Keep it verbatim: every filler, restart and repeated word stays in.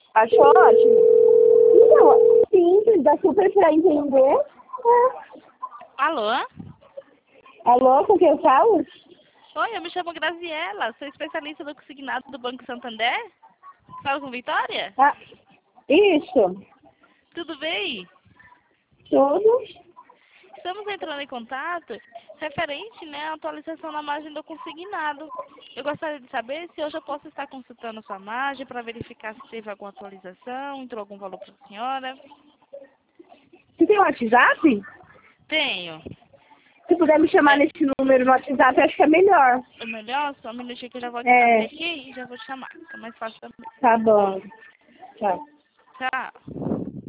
Achou ótimo? Então, simples, dá super pra entender. É. Alô? Alô, com quem eu falo? Oi, eu me chamo Graziella, sou especialista no consignado do Banco Santander. Fala com Vitória? Ah, isso. Tudo bem? Tudo? Estamos entrando em contato referente, né, à atualização na margem do consignado. Eu gostaria de saber se hoje eu posso estar consultando sua margem para verificar se teve alguma atualização, entrou algum valor para a senhora. Você tem um WhatsApp? Tenho. Se puder me chamar É, nesse número no WhatsApp, acho que é melhor. é melhor? Só um minutinho que eu já vou abrir É, aqui e já vou te chamar. Fica mais fácil também. tá bom. Tchau. Tchau.